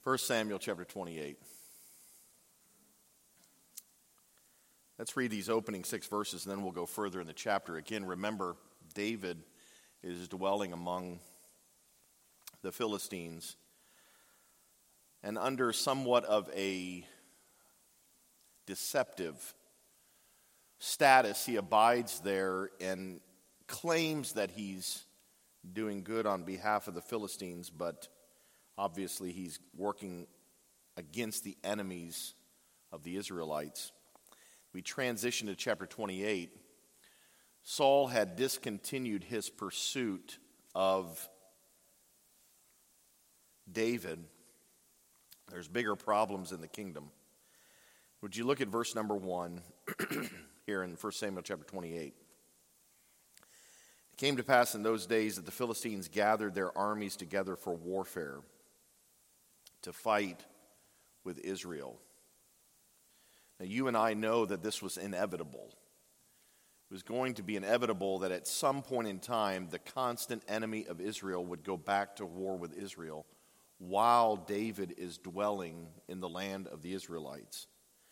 1 Samuel chapter 28. Let's read these opening 6 verses and then we'll go further in the chapter. Again, remember, David is dwelling among the Philistines, and under somewhat of a deceptive status, he abides there and claims that he's doing good on behalf of the Philistines, but obviously he's working against the enemies of the Israelites. We transition to chapter 28. Saul had discontinued his pursuit of David. There's bigger problems in the kingdom. Would you look at verse number 1 here in 1 Samuel chapter 28? It came to pass in those days that the Philistines gathered their armies together for warfare to fight with Israel. Now, you and I know that this was inevitable. It was going to be inevitable that at some point in time, the constant enemy of Israel would go back to war with Israel while David is dwelling in the land of the Israelites.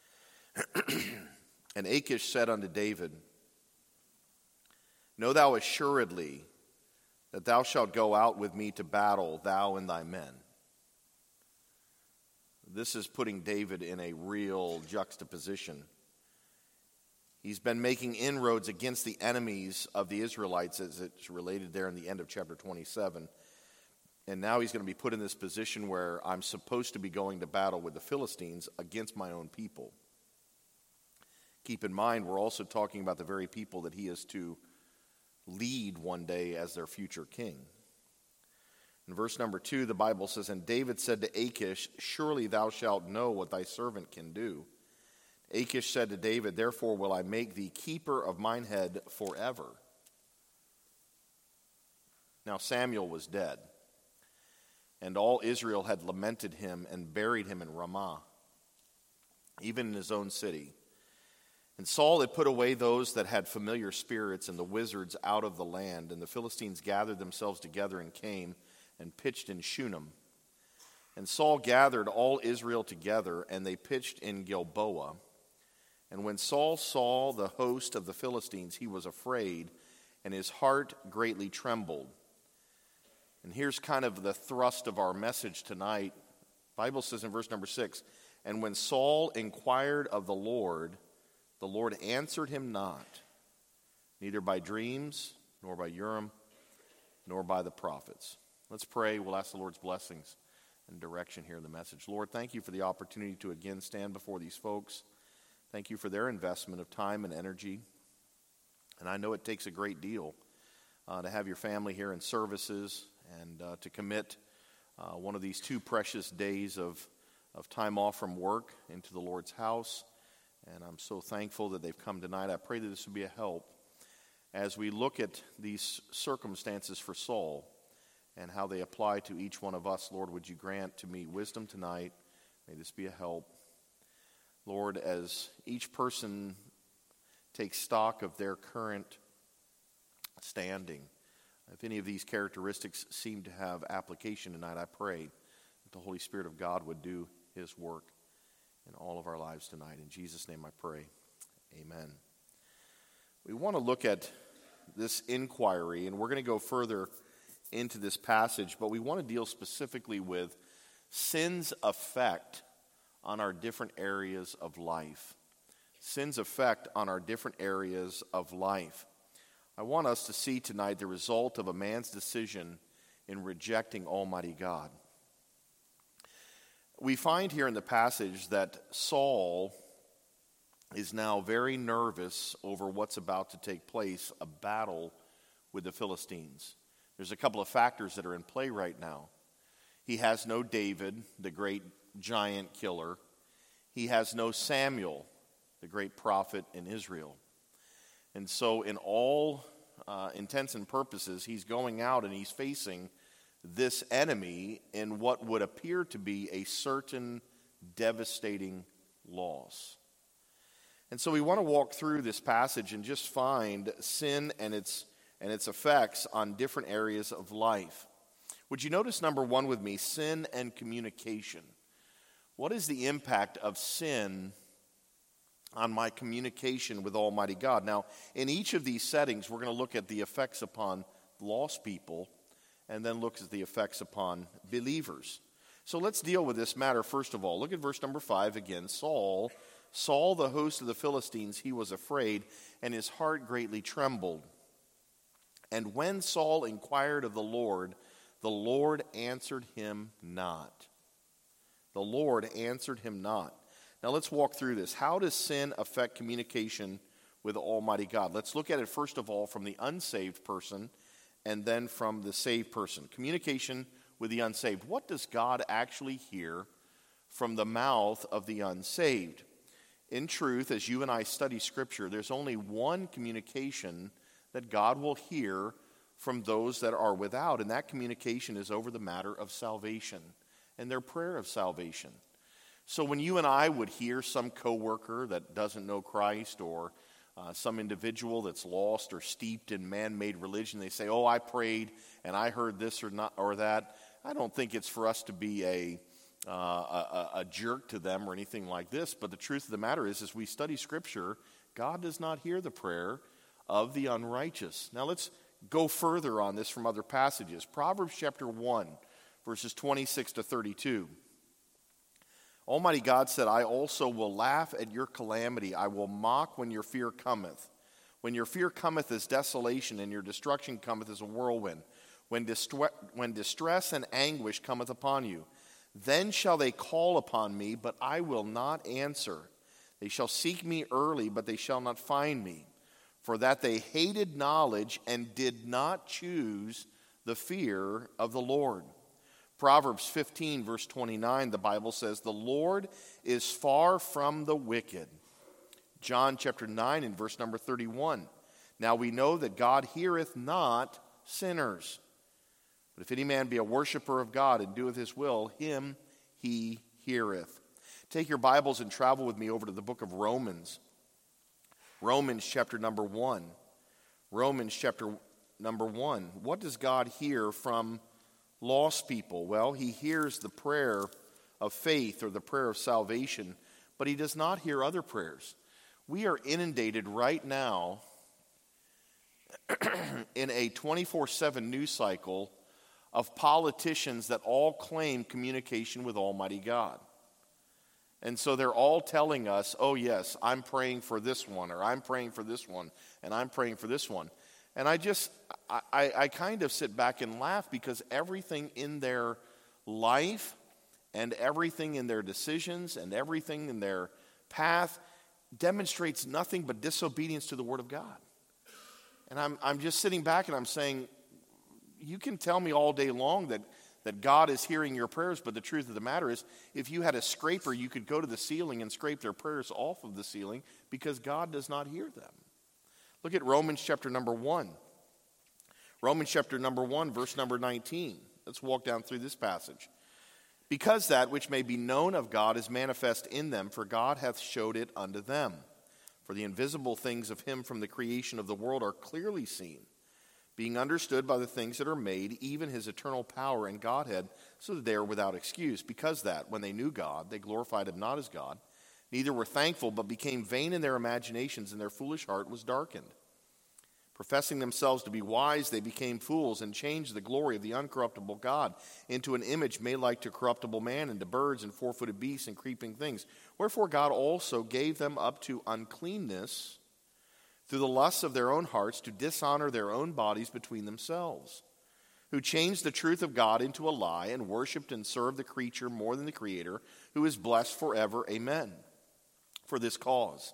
And Achish said unto David, Know thou assuredly that thou shalt go out with me to battle, thou and thy men. This is putting David in a real juxtaposition. He's been making inroads against the enemies of the Israelites, as it's related there in the end of chapter 27. And now he's going to be put in this position where I'm supposed to be going to battle with the Philistines against my own people. Keep in mind, we're also talking about the very people that he is to lead one day as their future king. In verse number 2, the Bible says, And David said to Achish, Surely thou shalt know what thy servant can do. Achish said to David, Therefore will I make thee keeper of mine head forever. Now Samuel was dead, and all Israel had lamented him and buried him in Ramah, even in his own city. And Saul had put away those that had familiar spirits and the wizards out of the land, and the Philistines gathered themselves together and came and pitched in Shunem. And Saul gathered all Israel together, and they pitched in Gilboa. And when Saul saw the host of the Philistines, he was afraid, and his heart greatly trembled. And here's kind of the thrust of our message tonight. The Bible says in verse number 6, And when Saul inquired of the Lord answered him not, neither by dreams, nor by Urim, nor by the prophets. Let's pray. We'll ask the Lord's blessings and direction here in the message. Lord, thank you for the opportunity to again stand before these folks. Thank you for their investment of time and energy. And I know it takes a great deal to have your family here in services and to commit one of these 2 precious days of time off from work into the Lord's house. And I'm so thankful that they've come tonight. I pray that this will be a help as we look at these circumstances for Saul and how they apply to each one of us. Lord, would you grant to me wisdom tonight? May this be a help. Lord, as each person takes stock of their current standing, if any of these characteristics seem to have application tonight, I pray that the Holy Spirit of God would do his work in all of our lives tonight. In Jesus' name I pray. Amen. We want to look at this inquiry, and we're going to go further into this passage, but we want to deal specifically with sin's effect on our different areas of life. Sin's effect on our different areas of life. I want us to see tonight the result of a man's decision in rejecting Almighty God. We find here in the passage that Saul is now very nervous over what's about to take place, a battle with the Philistines. There's a couple of factors that are in play right now. He has no David, the great giant killer. He has no Samuel, the great prophet in Israel. And so in all intents and purposes, he's going out and he's facing this enemy in what would appear to be a certain devastating loss. And so we want to walk through this passage and just find sin and its effects on different areas of life. Would you notice number 1 with me, sin and communication? What is the impact of sin on my communication with Almighty God? Now, in each of these settings, we're going to look at the effects upon lost people and then look at the effects upon believers. So let's deal with this matter first of all. Look at verse number 5 again. Saul saw the host of the Philistines, he was afraid, and his heart greatly trembled. And when Saul inquired of the Lord answered him not. The Lord answered him not. Now let's walk through this. How does sin affect communication with Almighty God? Let's look at it first of all from the unsaved person and then from the saved person. Communication with the unsaved. What does God actually hear from the mouth of the unsaved? In truth, as you and I study Scripture, there's only one communication that God will hear from those that are without, and that communication is over the matter of salvation and their prayer of salvation. So when you and I would hear some coworker that doesn't know Christ or some individual that's lost or steeped in man-made religion, they say, "Oh, I prayed and I heard this or not or that." I don't think it's for us to be a jerk to them or anything like this. But the truth of the matter is, as we study Scripture, God does not hear the prayer of the unrighteous. Now let's go further on this from other passages. Proverbs chapter 1, verses 26 to 32. Almighty God said, "I also will laugh at your calamity. I will mock when your fear cometh. When your fear cometh as desolation, and your destruction cometh as a whirlwind. When distress and anguish cometh upon you, then shall they call upon me, but I will not answer. They shall seek me early, but they shall not find me. For that they hated knowledge and did not choose the fear of the Lord." Proverbs 15, verse 29, the Bible says, "The Lord is far from the wicked." John chapter 9 and verse number 31. "Now we know that God heareth not sinners. But if any man be a worshiper of God and doeth his will, him he heareth." Take your Bibles and travel with me over to the book of Romans. Romans chapter number 1. Romans chapter number 1. What does God hear from lost people? Well, he hears the prayer of faith or the prayer of salvation, but he does not hear other prayers. We are inundated right now in a 24/7 news cycle of politicians that all claim communication with Almighty God. And so they're all telling us, "Oh yes, I'm praying for this one," or "I'm praying for this one," and "I'm praying for this one." And I kind of sit back and laugh, because everything in their life and everything in their decisions and everything in their path demonstrates nothing but disobedience to the Word of God. And I'm just sitting back and I'm saying, you can tell me all day long that God is hearing your prayers, but the truth of the matter is, if you had a scraper, you could go to the ceiling and scrape their prayers off of the ceiling, because God does not hear them. Look at Romans chapter number 1. Romans chapter number 1, verse number 19. Let's walk down through this passage. "Because that which may be known of God is manifest in them, for God hath showed it unto them. For the invisible things of him from the creation of the world are clearly seen, being understood by the things that are made, even his eternal power and Godhead, so that they are without excuse. Because that, when they knew God, they glorified him not as God, neither were thankful, but became vain in their imaginations, and their foolish heart was darkened. Professing themselves to be wise, they became fools, and changed the glory of the uncorruptible God into an image made like to corruptible man, and to birds, and four-footed beasts, and creeping things. Wherefore God also gave them up to uncleanness through the lusts of their own hearts, to dishonor their own bodies between themselves, who changed the truth of God into a lie, and worshipped and served the creature more than the Creator, who is blessed forever. Amen. For this cause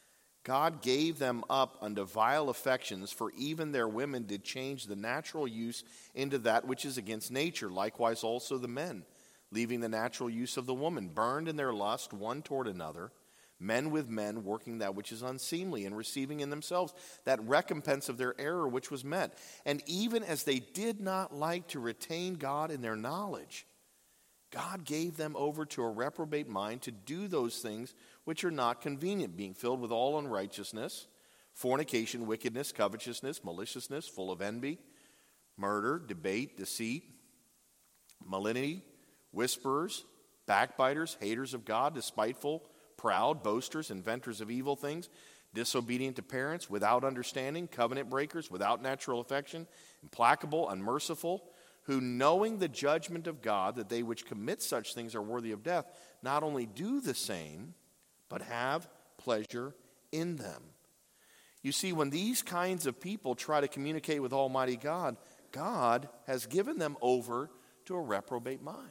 God gave them up unto vile affections, for even their women did change the natural use into that which is against nature. Likewise also the men, leaving the natural use of the woman, burned in their lust one toward another, men with men, working that which is unseemly, and receiving in themselves that recompense of their error which was met. And even as they did not like to retain God in their knowledge, God gave them over to a reprobate mind to do those things which are not convenient, being filled with all unrighteousness, fornication, wickedness, covetousness, maliciousness, full of envy, murder, debate, deceit, malignity, whisperers, backbiters, haters of God, despiteful, proud, boasters, inventors of evil things, disobedient to parents, without understanding, covenant breakers, without natural affection, implacable, unmerciful, who knowing the judgment of God, that they which commit such things are worthy of death, not only do the same, but have pleasure in them. You see, when these kinds of people try to communicate with Almighty God, God has given them over to a reprobate mind.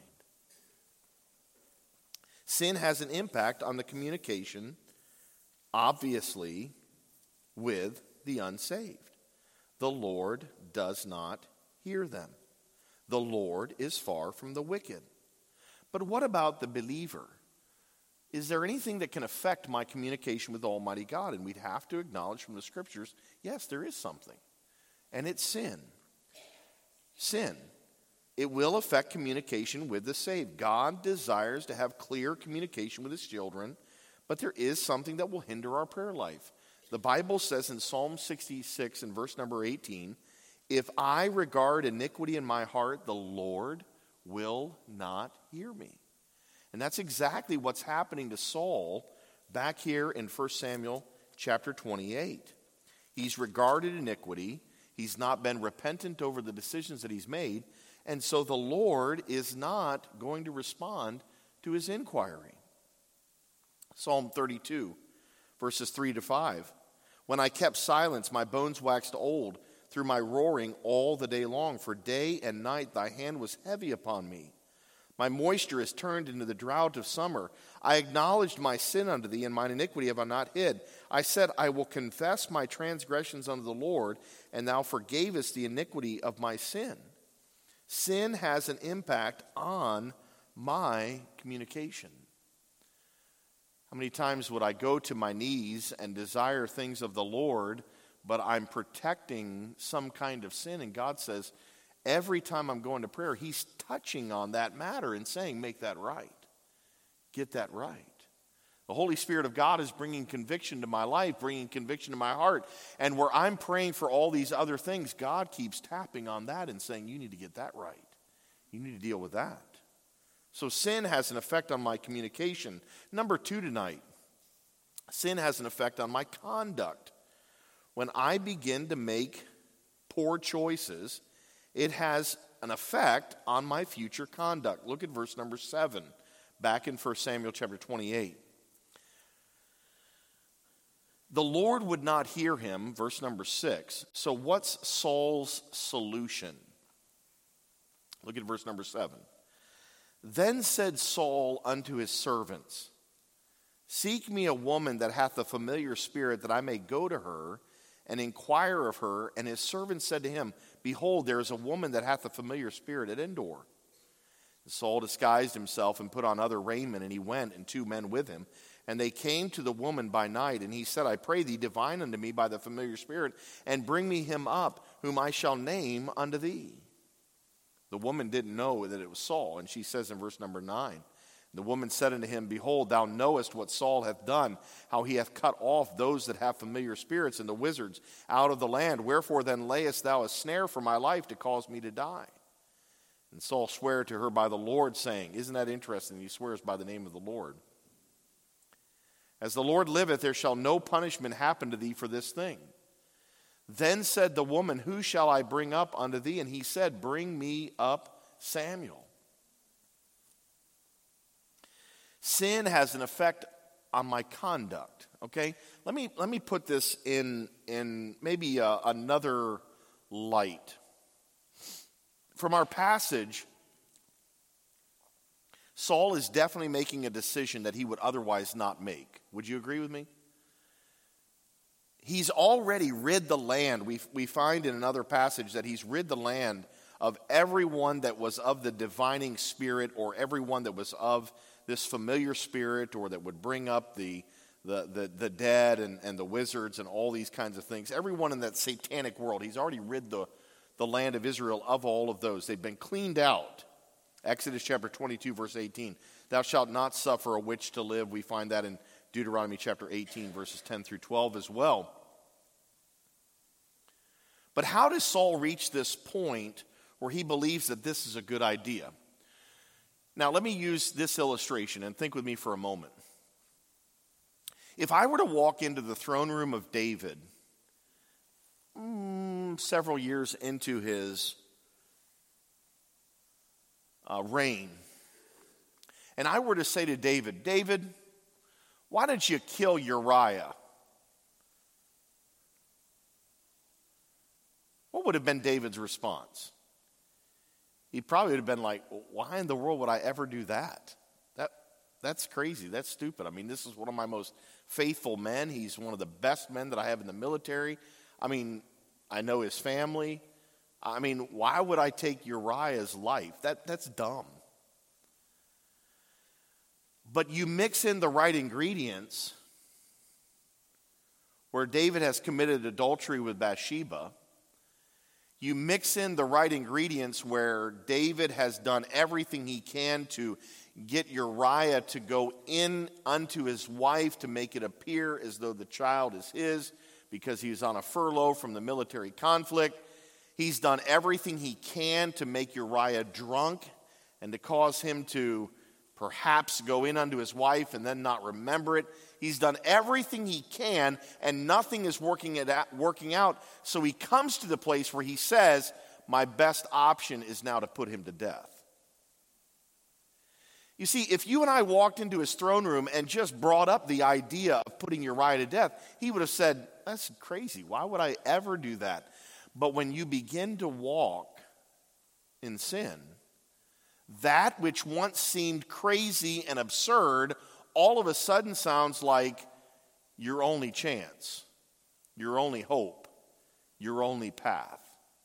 Sin has an impact on the communication, obviously, with the unsaved. The Lord does not hear them. The Lord is far from the wicked. But what about the believer? Is there anything that can affect my communication with Almighty God? And we'd have to acknowledge from the Scriptures, yes, there is something. And it's sin. Sin. It will affect communication with the saved. God desires to have clear communication with his children, but there is something that will hinder our prayer life. The Bible says in Psalm 66 and verse number 18, if I regard iniquity in my heart, the Lord will not hear me. And that's exactly what's happening to Saul back here in 1 Samuel chapter 28. He's regarded iniquity. He's not been repentant over the decisions that he's made. And so the Lord is not going to respond to his inquiry. Psalm 32, verses 3 to 5. When I kept silence, my bones waxed old through my roaring all the day long. For day and night thy hand was heavy upon me. My moisture is turned into the drought of summer. I acknowledged my sin unto thee, and mine iniquity have I not hid. I said, I will confess my transgressions unto the Lord, and thou forgavest the iniquity of my sin. Sin has an impact on my communication. How many times would I go to my knees and desire things of the Lord, but I'm protecting some kind of sin? And God says, every time I'm going to prayer, he's touching on that matter and saying, make that right. Get that right. The Holy Spirit of God is bringing conviction to my life, bringing conviction to my heart. And where I'm praying for all these other things, God keeps tapping on that and saying, you need to get that right. You need to deal with that. So sin has an effect on my communication. Number 2 tonight, sin has an effect on my conduct. When I begin to make poor choices, it has an effect on my future conduct. Look at verse number 7, back in 1 Samuel chapter 28. The Lord would not hear him, verse number 6. So what's Saul's solution? Look at verse number 7. Then said Saul unto his servants, seek me a woman that hath a familiar spirit, that I may go to her and inquire of her. And his servant said to him, behold, there is a woman that hath a familiar spirit at Endor. And Saul disguised himself and put on other raiment, and he went, and 2 men with him. And they came to the woman by night, and he said, I pray thee, divine unto me by the familiar spirit, and bring me him up, whom I shall name unto thee. The woman didn't know that it was Saul, and she says in verse number 9, the woman said unto him, behold, thou knowest what Saul hath done, how he hath cut off those that have familiar spirits and the wizards out of the land. Wherefore then layest thou a snare for my life to cause me to die? And Saul sware to her by the Lord, saying, isn't that interesting? He swears by the name of the Lord. As the Lord liveth, there shall no punishment happen to thee for this thing. Then said the woman, who shall I bring up unto thee? And he said, bring me up Samuel. Sin has an effect on my conduct, okay? Let me put this in maybe another light. From our passage, Saul is definitely making a decision that he would otherwise not make. Would you agree with me? He's already rid the land. We find in another passage that he's rid the land of everyone that was of the divining spirit, or everyone that was of this familiar spirit, or that would bring up the dead and the wizards and all these kinds of things. Everyone in that satanic world, he's already rid the land of Israel of all of those. They've been cleaned out. Exodus chapter 22, verse 18. Thou shalt not suffer a witch to live. We find that in Deuteronomy chapter 18, verses 10 through 12 as well. But how does Saul reach this point where he believes that this is a good idea? Now, let me use this illustration and think with me for a moment. If I were to walk into the throne room of David several years into his reign, and I were to say to David, David, why didn't you kill Uriah? What would have been David's response? He probably would have been like, why in the world would I ever do that? That's crazy. That's stupid. I mean, this is one of my most faithful men. He's one of the best men that I have in the military. I mean, I know his family. I mean, why would I take Uriah's life? That's dumb. But you mix in the right ingredients where David has committed adultery with Bathsheba. You mix in the right ingredients where David has done everything he can to get Uriah to go in unto his wife to make it appear as though the child is his because he's on a furlough from the military conflict. He's done everything he can to make Uriah drunk and to cause him to perhaps go in unto his wife and then not remember it. He's done everything he can, and nothing is working out. So he comes to the place where he says, my best option is now to put him to death. You see, if you and I walked into his throne room and just brought up the idea of putting Uriah to death, he would have said, that's crazy. Why would I ever do that? But when you begin to walk in sin, that which once seemed crazy and absurd all of a sudden sounds like your only chance, your only hope, your only path.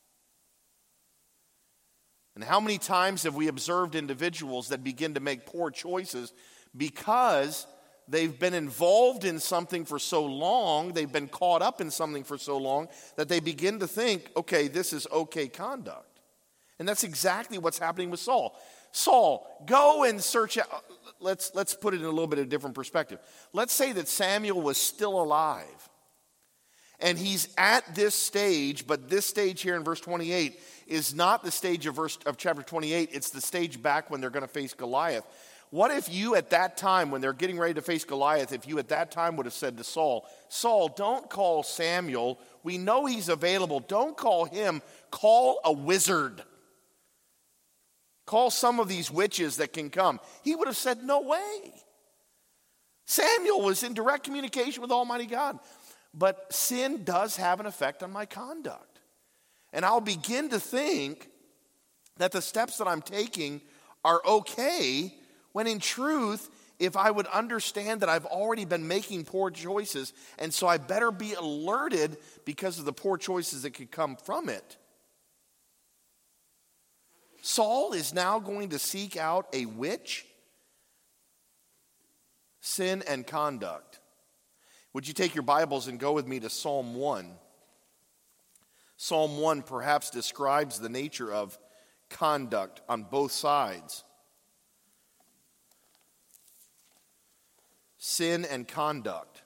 And how many times have we observed individuals that begin to make poor choices because they've been involved in something for so long, they've been caught up in something for so long, that they begin to think, okay, this is okay conduct. And that's exactly what's happening with Saul. Saul, go and search out. Let's put it in a little bit of a different perspective. Let's say that Samuel was still alive. And he's at this stage, but this stage here in verse 28 is not the stage of chapter 28. It's the stage back when they're going to face Goliath. What if you at that time, when they're getting ready to face Goliath, if you at that time would have said to Saul, Saul, don't call Samuel. We know he's available. Don't call him. Call a wizard. Call some of these witches that can come. He would have said, no way. Samuel was in direct communication with Almighty God. But sin does have an effect on my conduct. And I'll begin to think that the steps that I'm taking are okay, when in truth, if I would understand that I've already been making poor choices, and so I better be alerted because of the poor choices that could come from it. Saul is now going to seek out a witch, sin, and conduct. Would you take your Bibles and go with me to Psalm 1? Psalm 1 perhaps describes the nature of conduct on both sides. Sin and conduct.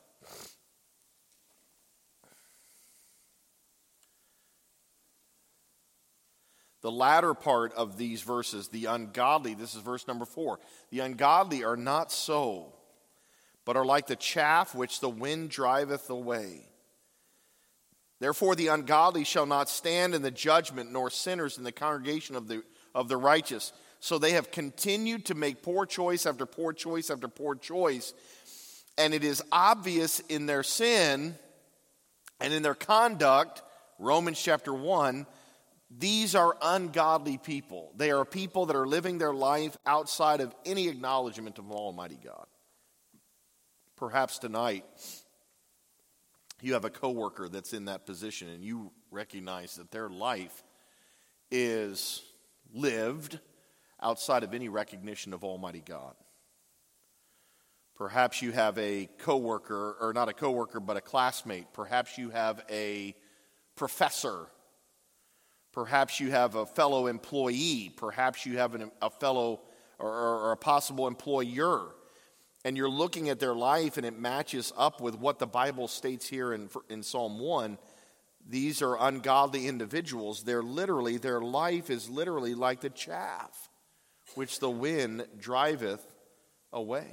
The latter part of these verses, the ungodly, this is verse number 4. The ungodly are not so, but are like the chaff which the wind driveth away. Therefore the ungodly shall not stand in the judgment, nor sinners in the congregation of the righteous. So they have continued to make poor choice after poor choice after poor choice. And it is obvious in their sin and in their conduct, Romans chapter 1, these are ungodly people. They are people that are living their life outside of any acknowledgement of Almighty God. Perhaps tonight you have a coworker that's in that position and you recognize that their life is lived outside of any recognition of Almighty God. Perhaps you have a coworker, or not a coworker, but a classmate. Perhaps you have a professor. Perhaps you have a fellow employee. Perhaps you have a fellow or a possible employer. And you're looking at their life and it matches up with what the Bible states here in Psalm 1. These are ungodly individuals. Their life is literally like the chaff which the wind driveth away.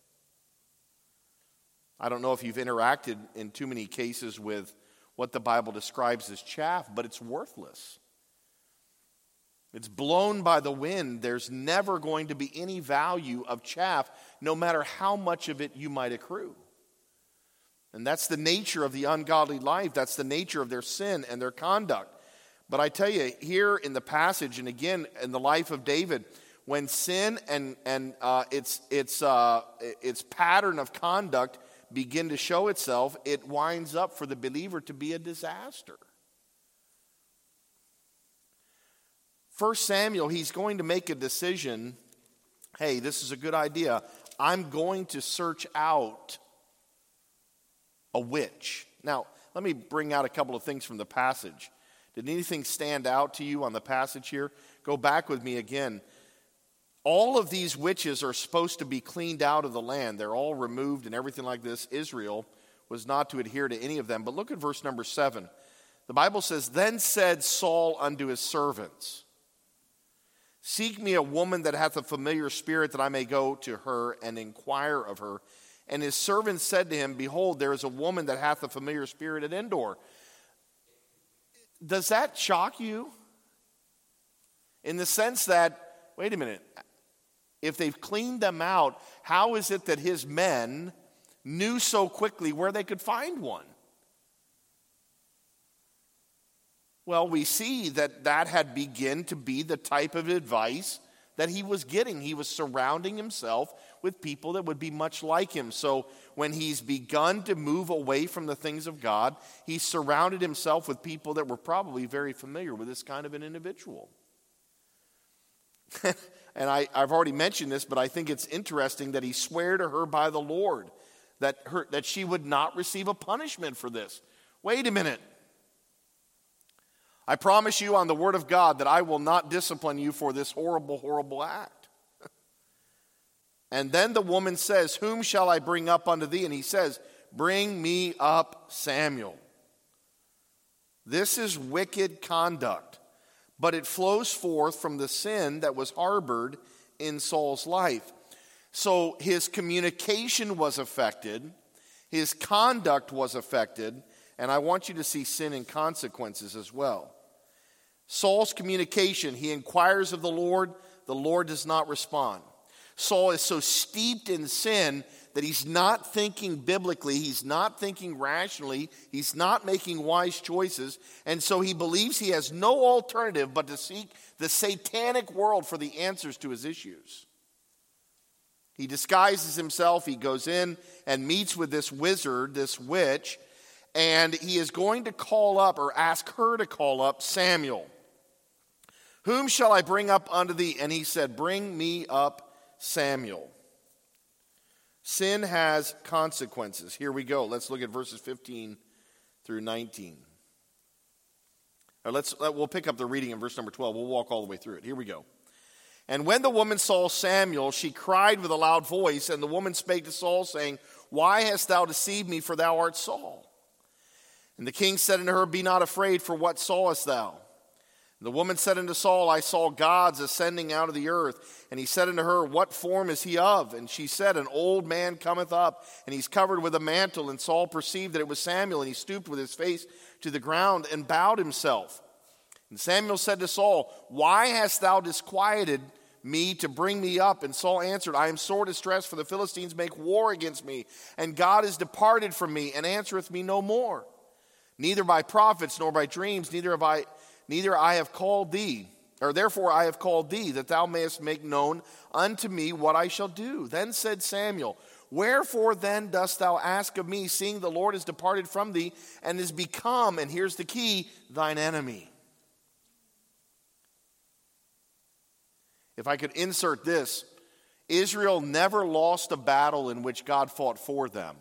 I don't know if you've interacted in too many cases with what the Bible describes as chaff, but it's worthless. It's blown by the wind. There's never going to be any value of chaff, no matter how much of it you might accrue. And that's the nature of the ungodly life. That's the nature of their sin and their conduct. But I tell you, here in the passage, and again in the life of David, when sin and its pattern of conduct begin to show itself, it winds up for the believer to be a disaster. 1 Samuel, he's going to make a decision. Hey, this is a good idea. I'm going to search out a witch. Now, let me bring out a couple of things from the passage. Did anything stand out to you on the passage here? Go back with me again. All of these witches are supposed to be cleaned out of the land. They're all removed and everything like this. Israel was not to adhere to any of them. But look at verse number 7. The Bible says, "Then said Saul unto his servants, Seek me a woman that hath a familiar spirit, that I may go to her and inquire of her. And his servants said to him, Behold, there is a woman that hath a familiar spirit at Endor." Does that shock you? In the sense that, wait a minute, if they've cleaned them out, how is it that his men knew so quickly where they could find one? Well, we see that had begun to be the type of advice that he was getting. He was surrounding himself with people that would be much like him. So when he's begun to move away from the things of God, he surrounded himself with people that were probably very familiar with this kind of an individual. And I've already mentioned this, but I think it's interesting that he swore to her by the Lord that she would not receive a punishment for this. Wait a minute. I promise you on the word of God that I will not discipline you for this horrible, horrible act. And then the woman says, "Whom shall I bring up unto thee?" And he says, "Bring me up Samuel." This is wicked conduct, but it flows forth from the sin that was harbored in Saul's life. So his communication was affected, his conduct was affected, and I want you to see sin and consequences as well. Saul's communication, he inquires of the Lord does not respond. Saul is so steeped in sin that he's not thinking biblically, he's not thinking rationally, he's not making wise choices, and so he believes he has no alternative but to seek the satanic world for the answers to his issues. He disguises himself, he goes in and meets with this wizard, this witch, and he is going to call up or ask her to call up Samuel. "Whom shall I bring up unto thee?" And he said, "Bring me up Samuel." Sin has consequences. Here we go. Let's look at verses 15 through 19. We'll pick up the reading in verse number 12. We'll walk all the way through it. Here we go. "And when the woman saw Samuel, she cried with a loud voice, and the woman spake to Saul, saying, Why hast thou deceived me, for thou art Saul? And the king said unto her, Be not afraid, for what sawest thou? The woman said unto Saul, I saw gods ascending out of the earth. And he said unto her, What form is he of? And she said, An old man cometh up, and he's covered with a mantle. And Saul perceived that it was Samuel, and he stooped with his face to the ground and bowed himself. And Samuel said to Saul, Why hast thou disquieted me to bring me up? And Saul answered, I am sore distressed, for the Philistines make war against me, and God is departed from me, and answereth me no more. Neither by prophets nor by dreams, neither I have called thee, or therefore I have called thee, that thou mayest make known unto me what I shall do. Then said Samuel, Wherefore then dost thou ask of me, seeing the Lord is departed from thee, and is become, and here's the key, thine enemy? If I could insert this, Israel never lost a battle in which God fought for them.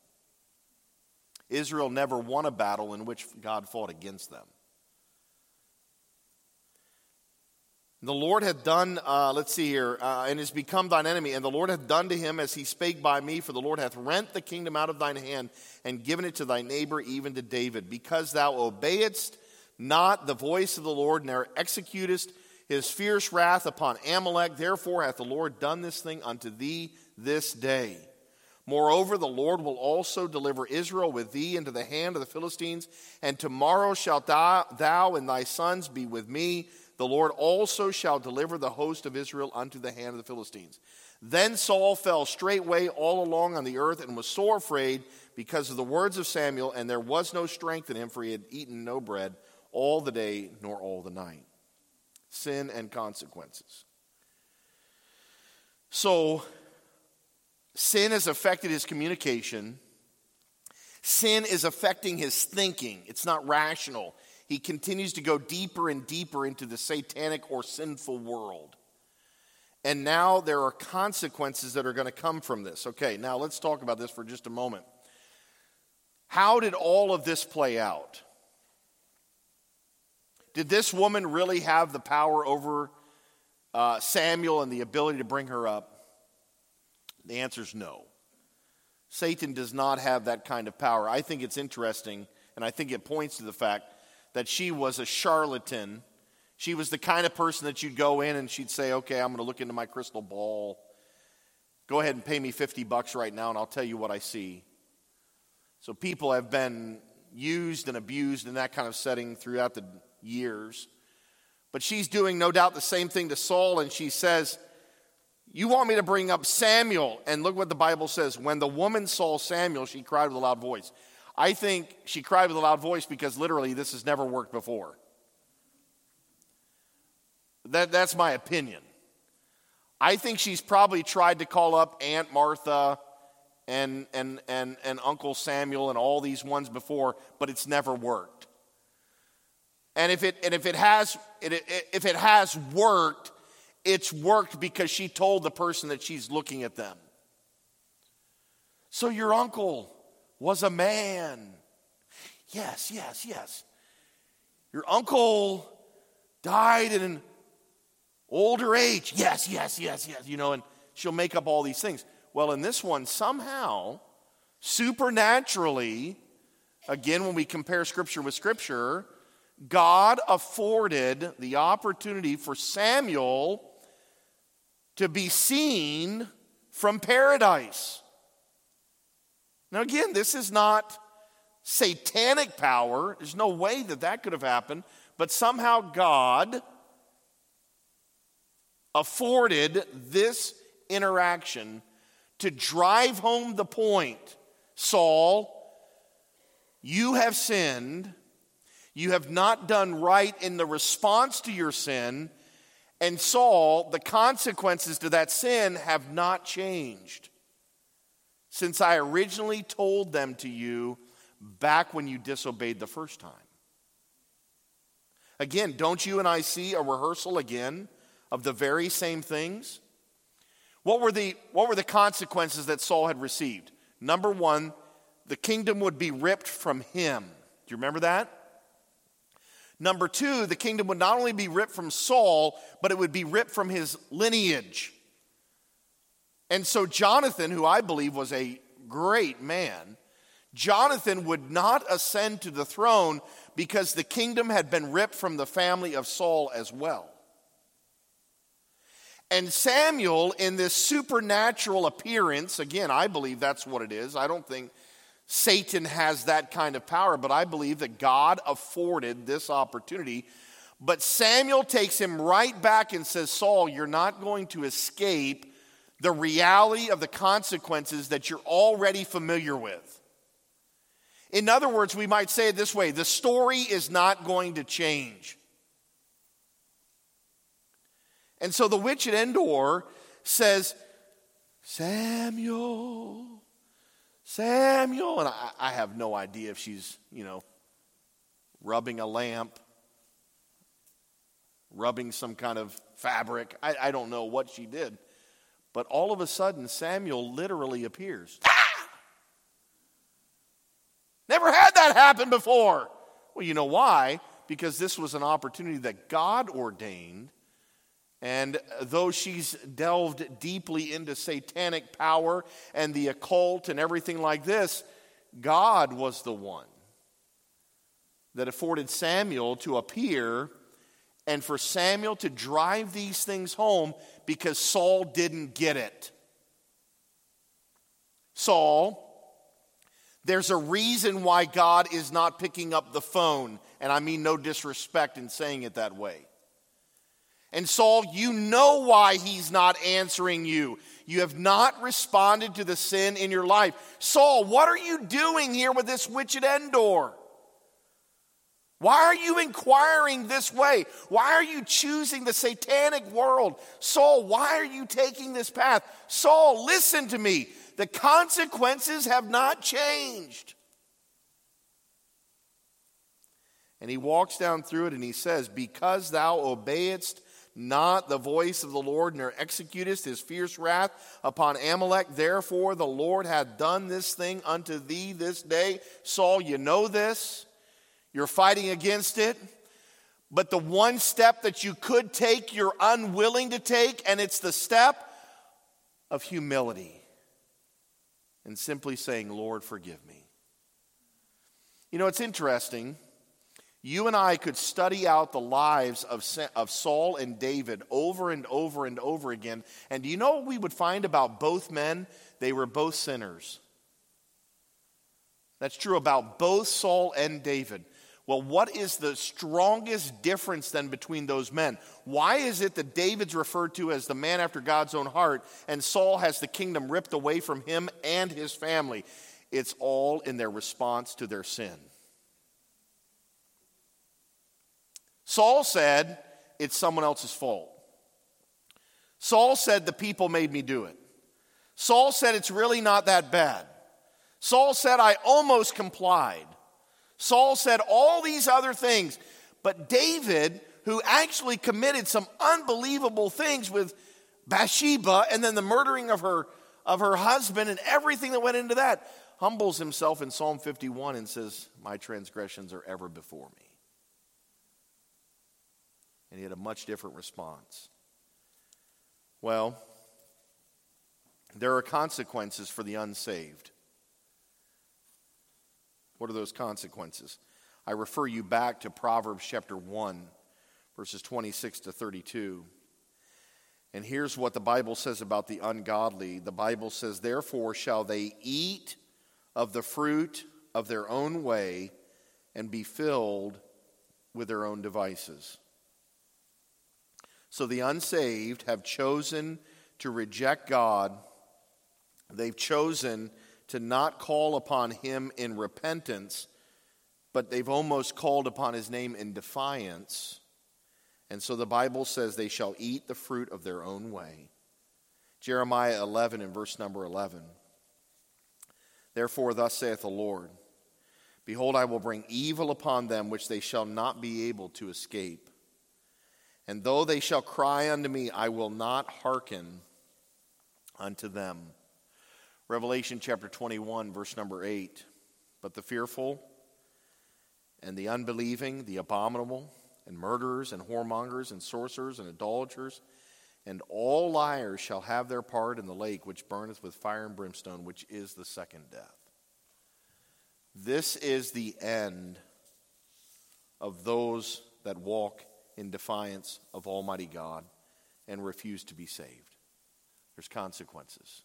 Israel never won a battle in which God fought against them. The Lord hath done, and is become thine enemy. And the Lord hath done to him as he spake by me, for the Lord hath rent the kingdom out of thine hand, and given it to thy neighbor, even to David, because thou obeyedst not the voice of the Lord, nor executest his fierce wrath upon Amalek. Therefore hath the Lord done this thing unto thee this day. Moreover, the Lord will also deliver Israel with thee into the hand of the Philistines, and tomorrow shalt thou and thy sons be with me. The Lord also shall deliver the host of Israel unto the hand of the Philistines. Then Saul fell straightway all along on the earth and was sore afraid because of the words of Samuel, and there was no strength in him, for he had eaten no bread all the day nor all the night. Sin and consequences. So, sin has affected his communication. Sin is affecting his thinking. It's not rational. He continues to go deeper and deeper into the satanic or sinful world. And now there are consequences that are going to come from this. Okay, now let's talk about this for just a moment. How did all of this play out? Did this woman really have the power over Samuel and the ability to bring her up? The answer is no. Satan does not have that kind of power. I think it's interesting, and I think it points to the fact that she was a charlatan. She was the kind of person that you'd go in and she'd say, okay, I'm going to look into my crystal ball. Go ahead and pay me $50 right now and I'll tell you what I see. So people have been used and abused in that kind of setting throughout the years. But she's doing no doubt the same thing to Saul, and she says, you want me to bring up Samuel? And look what the Bible says. When the woman saw Samuel, she cried with a loud voice. I think she cried with a loud voice because literally this has never worked before. That's my opinion. I think she's probably tried to call up Aunt Martha and Uncle Samuel and all these ones before, but it's never worked. And if it has worked, it's worked because she told the person that she's looking at them. So your uncle was a man. Yes. Your uncle died in an older age. Yes. And she'll make up all these things. Well, in this one, somehow, supernaturally, again, when we compare Scripture with Scripture, God afforded the opportunity for Samuel to be seen from paradise. Now again, this is not satanic power. There's no way that could have happened. But somehow God afforded this interaction to drive home the point. Saul, you have sinned. You have not done right in the response to your sin. And Saul, the consequences to that sin have not changed since I originally told them to you back when you disobeyed the first time. Again, don't you and I see a rehearsal again of the very same things? What were the consequences that Saul had received? Number one, the kingdom would be ripped from him. Do you remember that? Number two, the kingdom would not only be ripped from Saul, but it would be ripped from his lineage. And so Jonathan, who I believe was a great man, Jonathan would not ascend to the throne because the kingdom had been ripped from the family of Saul as well. And Samuel, in this supernatural appearance, again, I believe that's what it is. I don't think Satan has that kind of power, but I believe that God afforded this opportunity. But Samuel takes him right back and says, Saul, you're not going to escape the reality of the consequences that you're already familiar with. In other words, we might say it this way: the story is not going to change. And so the witch at Endor says, Samuel. And I have no idea if she's, rubbing a lamp, rubbing some kind of fabric. I don't know what she did. But all of a sudden, Samuel literally appears. Never had that happen before. Well, you know why? Because this was an opportunity that God ordained. And though she's delved deeply into satanic power and the occult and everything like this, God was the one that afforded Samuel to appear and for Samuel to drive these things home because Saul didn't get it. Saul, there's a reason why God is not picking up the phone, and I mean no disrespect in saying it that way. And Saul, you know why he's not answering you. You have not responded to the sin in your life. Saul, what are you doing here with this witch at Endor? Why are you inquiring this way? Why are you choosing the satanic world? Saul, why are you taking this path? Saul, listen to me. The consequences have not changed. And he walks down through it and he says, because thou obeyedst not the voice of the Lord, nor executest his fierce wrath upon Amalek, therefore the Lord hath done this thing unto thee this day. Saul, you know this. You're fighting against it. But the one step that you could take, you're unwilling to take, and it's the step of humility. And simply saying, Lord, forgive me. You know, it's interesting. You and I could study out the lives of Saul and David over and over and over again. And do you know what we would find about both men? They were both sinners. That's true about both Saul and David. Well, what is the strongest difference then between those men? Why is it that David's referred to as the man after God's own heart and Saul has the kingdom ripped away from him and his family? It's all in their response to their sin. Saul said, it's someone else's fault. Saul said, the people made me do it. Saul said, it's really not that bad. Saul said, I almost complied. Saul said all these other things. But David, who actually committed some unbelievable things with Bathsheba and then the murdering of her husband and everything that went into that, humbles himself in Psalm 51 and says, my transgressions are ever before me. And he had a much different response. Well, there are consequences for the unsaved. What are those consequences? I refer you back to Proverbs chapter 1, verses 26 to 32. And here's what the Bible says about the ungodly. The Bible says, therefore shall they eat of the fruit of their own way and be filled with their own devices. So the unsaved have chosen to reject God. They've chosen to not call upon him in repentance, but they've almost called upon his name in defiance. And so the Bible says they shall eat the fruit of their own way. Jeremiah 11 and verse number 11. Therefore thus saith the Lord, behold, I will bring evil upon them which they shall not be able to escape. And though they shall cry unto me, I will not hearken unto them. Revelation chapter 21, verse number 8. But the fearful and the unbelieving, the abominable, and murderers, and whoremongers, and sorcerers, and idolaters, and all liars shall have their part in the lake which burneth with fire and brimstone, which is the second death. This is the end of those that walk in defiance of Almighty God and refuse to be saved. There's consequences.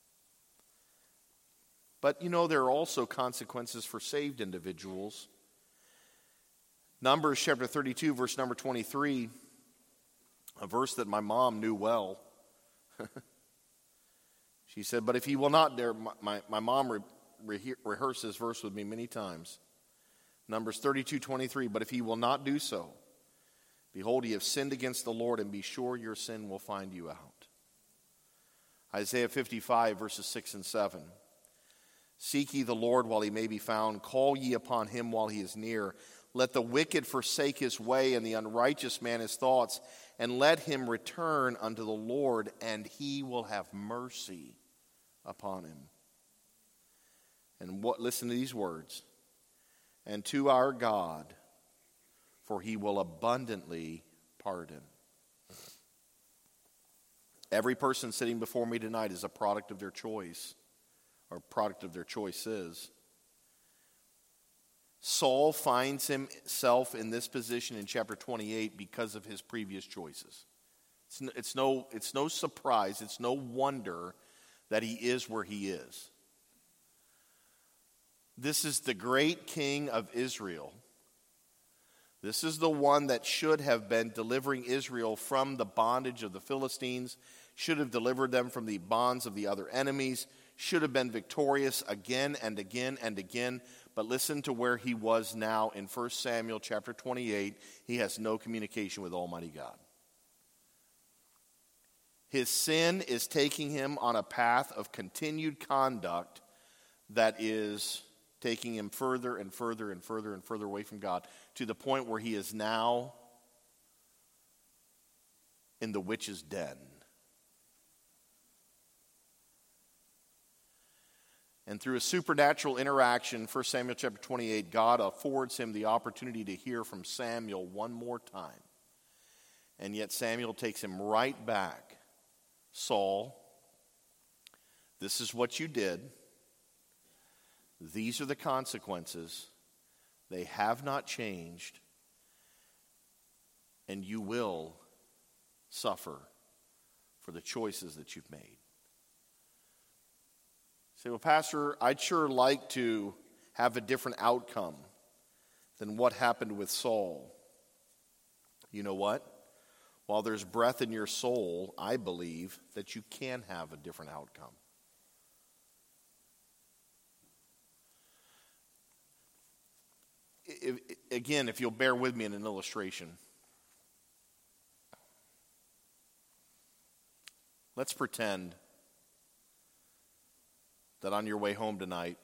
But you know, there are also consequences for saved individuals. Numbers chapter 32, verse number 23, a verse that my mom knew well. She said, but if he will not dare, my mom rehearsed this verse with me many times. Numbers 32:23, but if he will not do so, behold, ye have sinned against the Lord, and be sure your sin will find you out. Isaiah 55, verses 6 and 7. Seek ye the Lord while he may be found. Call ye upon him while he is near. Let the wicked forsake his way, and the unrighteous man his thoughts, and let him return unto the Lord, and he will have mercy upon him. And listen to these words. And to our God, for he will abundantly pardon. Every person sitting before me tonight is a product of their choice, or product of their choices. Saul finds himself in this position in chapter 28 because of his previous choices. It's no surprise, it's no wonder that he is where he is. This is the great king of Israel. This is the one that should have been delivering Israel from the bondage of the Philistines, should have delivered them from the bonds of the other enemies, should have been victorious again and again and again. But listen to where he was now in 1 Samuel chapter 28. He has no communication with Almighty God. His sin is taking him on a path of continued conduct that is taking him further and further and further and further away from God, to the point where he is now in the witch's den. And through a supernatural interaction, 1 Samuel chapter 28, God affords him the opportunity to hear from Samuel one more time. And yet Samuel takes him right back. Saul, this is what you did. These are the consequences. They have not changed. And you will suffer for the choices that you've made. Say, well, Pastor, I'd sure like to have a different outcome than what happened with Saul. You know what? While there's breath in your soul, I believe that you can have a different outcome. If you'll bear with me in an illustration. Let's pretend that on your way home tonight,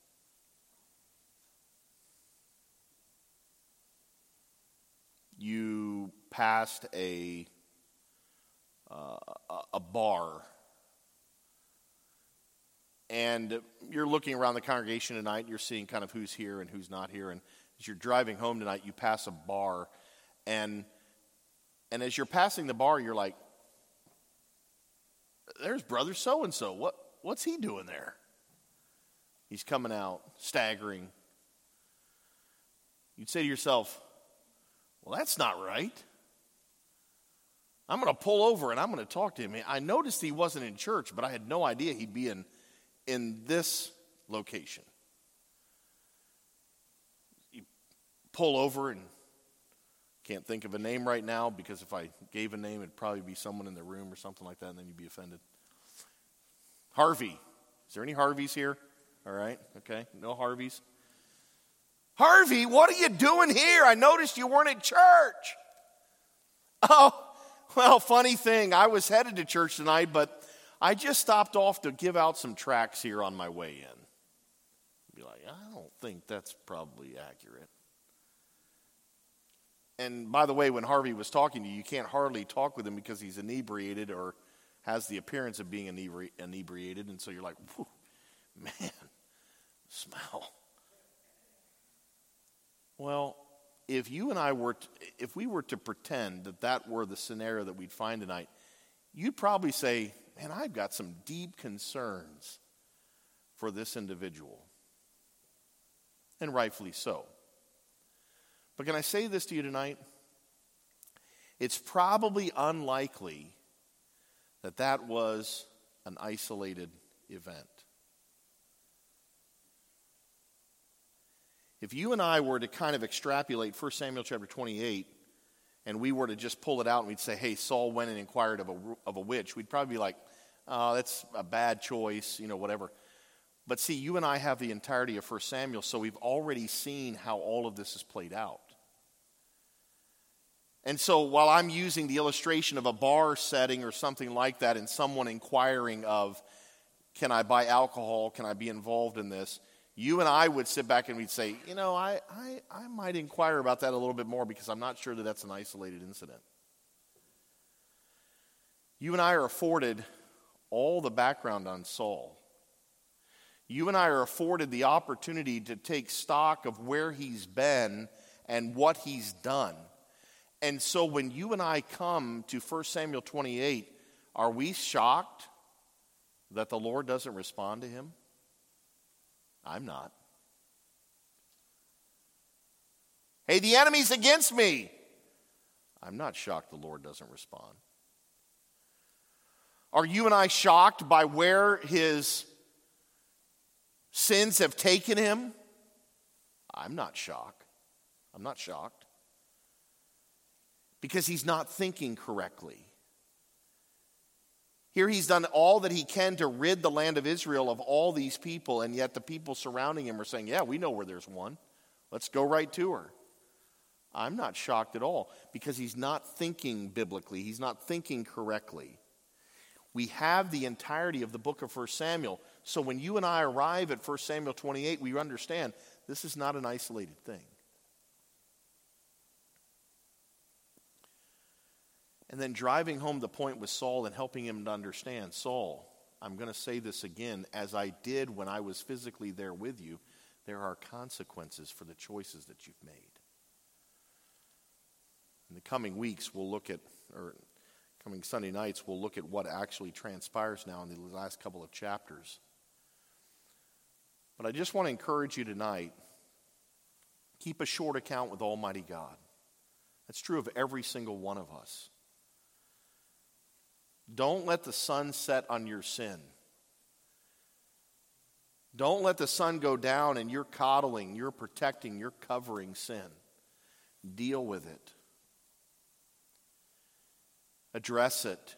you passed a bar, and you're looking around the congregation tonight, and you're seeing kind of who's here and who's not here, and as you're driving home tonight, you pass a bar, and as you're passing the bar, you're like, there's brother so-and-so. What's he doing there? He's coming out, staggering. You'd say to yourself, well, that's not right. I'm going to pull over and I'm going to talk to him. I noticed he wasn't in church, but I had no idea he'd be in this location. You pull over, and can't think of a name right now, because if I gave a name, it'd probably be someone in the room or something like that, and then you'd be offended. Harvey. Is there any Harveys here? All right, okay, no Harveys. Harvey, what are you doing here? I noticed you weren't at church. Oh, well, funny thing, I was headed to church tonight, but I just stopped off to give out some tracts here on my way in. Be like, I don't think that's probably accurate. And by the way, when Harvey was talking to you, you can't hardly talk with him because he's inebriated or has the appearance of being inebriated. And so you're like, man, smell. Well, if you and I if we were to pretend that were the scenario that we'd find tonight, you'd probably say, man, I've got some deep concerns for this individual. And rightfully so. But can I say this to you tonight? It's probably unlikely that was an isolated event. If you and I were to kind of extrapolate 1 Samuel chapter 28, and we were to just pull it out and we'd say, hey, Saul went and inquired of a witch, we'd probably be like, oh, that's a bad choice, whatever. But see, you and I have the entirety of 1 Samuel, so we've already seen how all of this is played out. And so while I'm using the illustration of a bar setting or something like that, and someone inquiring of, can I buy alcohol, can I be involved in this, you and I would sit back and we'd say, I might inquire about that a little bit more, because I'm not sure that that's an isolated incident. You and I are afforded all the background on Saul. You and I are afforded the opportunity to take stock of where he's been and what he's done. And so when you and I come to 1 Samuel 28, are we shocked that the Lord doesn't respond to him? I'm not. Hey, the enemy's against me. I'm not shocked the Lord doesn't respond. Are you and I shocked by where his sins have taken him? I'm not shocked. I'm not shocked. Because he's not thinking correctly. Here he's done all that he can to rid the land of Israel of all these people, and yet the people surrounding him are saying, yeah, we know where there's one. Let's go right to her. I'm not shocked at all, because he's not thinking biblically. He's not thinking correctly. We have the entirety of the book of 1 Samuel. So when you and I arrive at 1 Samuel 28, we understand this is not an isolated thing. And then driving home the point with Saul and helping him to understand, Saul, I'm going to say this again, as I did when I was physically there with you, there are consequences for the choices that you've made. In the coming weeks, coming Sunday nights, we'll look at what actually transpires now in the last couple of chapters. But I just want to encourage you tonight, keep a short account with Almighty God. That's true of every single one of us. Don't let the sun set on your sin. Don't let the sun go down and you're coddling, you're protecting, you're covering sin. Deal with it. Address it.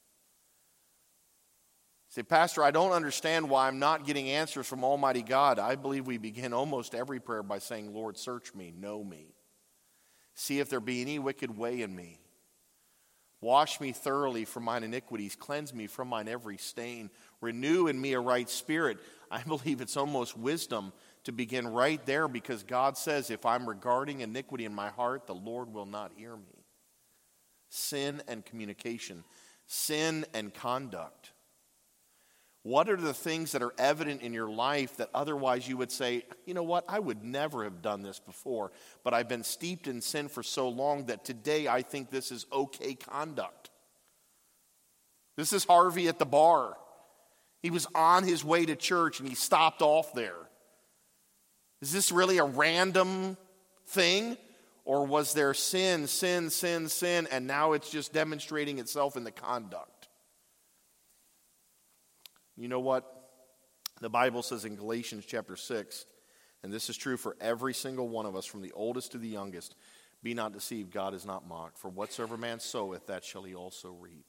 Say, Pastor, I don't understand why I'm not getting answers from Almighty God. I believe we begin almost every prayer by saying, Lord, search me, know me. See if there be any wicked way in me. Wash me thoroughly from mine iniquities. Cleanse me from mine every stain. Renew in me a right spirit. I believe it's almost wisdom to begin right there, because God says, if I'm regarding iniquity in my heart, the Lord will not hear me. Sin and communication. Sin and conduct. What are the things that are evident in your life that otherwise you would say, you know what, I would never have done this before, but I've been steeped in sin for so long that today I think this is okay conduct. This is Harvey at the bar. He was on his way to church and he stopped off there. Is this really a random thing? Or was there sin, and now it's just demonstrating itself in the conduct? You know what? The Bible says in Galatians chapter 6, and this is true for every single one of us, from the oldest to the youngest, be not deceived, God is not mocked. For whatsoever man soweth, that shall he also reap.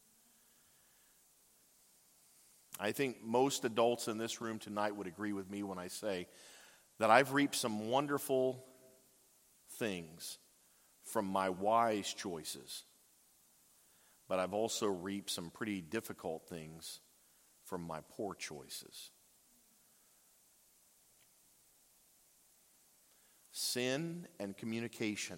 I think most adults in this room tonight would agree with me when I say that I've reaped some wonderful things from my wise choices, but I've also reaped some pretty difficult things from my poor choices. Sin and communication.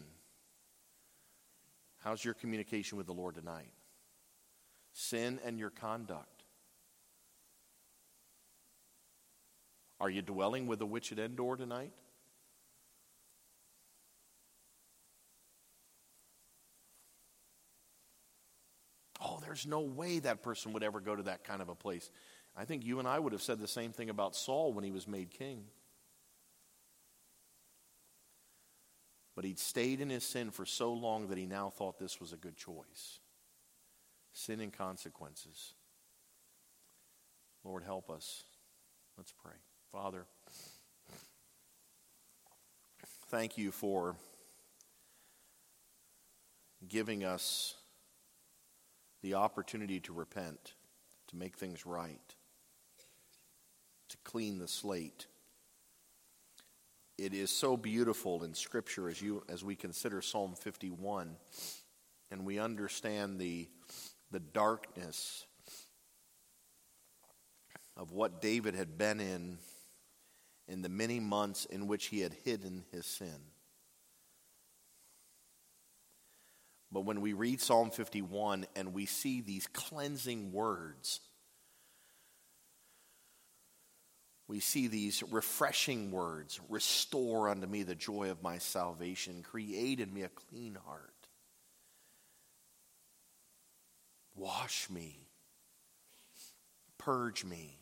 How's your communication with the Lord tonight? Sin and your conduct. Are you dwelling with the witch at Endor tonight? Oh, there's no way that person would ever go to that kind of a place. I think you and I would have said the same thing about Saul when he was made king. But he'd stayed in his sin for so long that he now thought this was a good choice. Sin and consequences. Lord, help us. Let's pray. Father, thank you for giving us the opportunity to repent, to make things right, to clean the slate. It is so beautiful in Scripture as we consider Psalm 51, and we understand the darkness of what David had been in the many months in which he had hidden his sin. But when we read Psalm 51 and we see these cleansing words, we see these refreshing words, restore unto me the joy of my salvation, create in me a clean heart, wash me, purge me.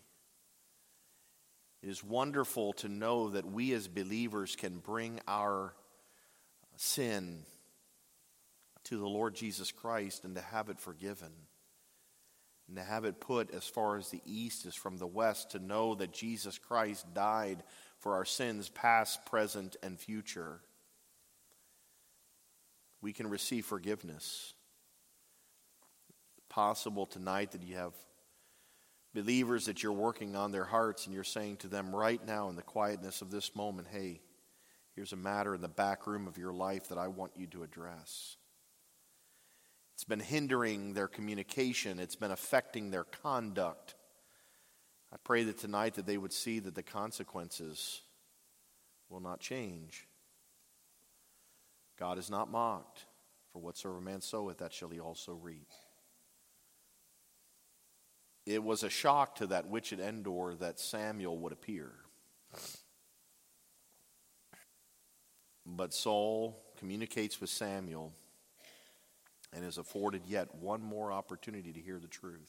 It is wonderful to know that we as believers can bring our sin to the Lord Jesus Christ and to have it forgiven. And to have it put as far as the east is from the west, to know that Jesus Christ died for our sins, past, present, and future. We can receive forgiveness. Possible tonight that you have believers that you're working on their hearts and you're saying to them right now in the quietness of this moment, hey, here's a matter in the back room of your life that I want you to address. It's been hindering their communication. It's been affecting their conduct. I pray that tonight that they would see that the consequences will not change. God is not mocked. For whatsoever man soweth, that shall he also reap. It was a shock to that witch at Endor that Samuel would appear. But Saul communicates with Samuel and is afforded yet one more opportunity to hear the truth.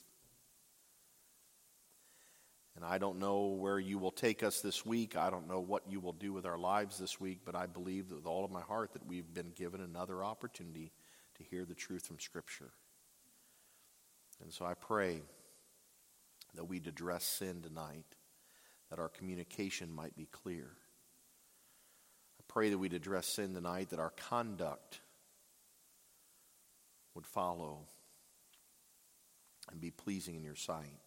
And I don't know where you will take us this week. I don't know what you will do with our lives this week, but I believe with all of my heart that we've been given another opportunity to hear the truth from Scripture. And so I pray that we'd address sin tonight, that our communication might be clear. I pray that we'd address sin tonight, that our conduct would follow and be pleasing in your sight.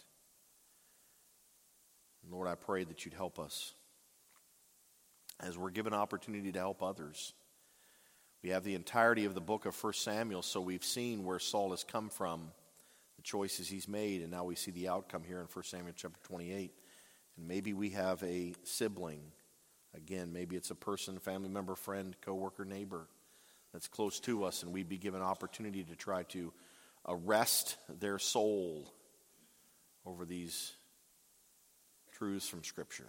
And Lord, I pray that you'd help us as we're given opportunity to help others. We have the entirety of the book of 1 Samuel, so we've seen where Saul has come from, the choices he's made, and now we see the outcome here in 1 Samuel chapter 28. And maybe we have a sibling. Again, maybe it's a person, family member, friend, coworker, neighbor that's close to us, and we'd be given opportunity to try to arrest their soul over these truths from Scripture.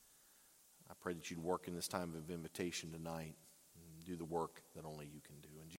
I pray that you'd work in this time of invitation tonight and do the work that only you can do.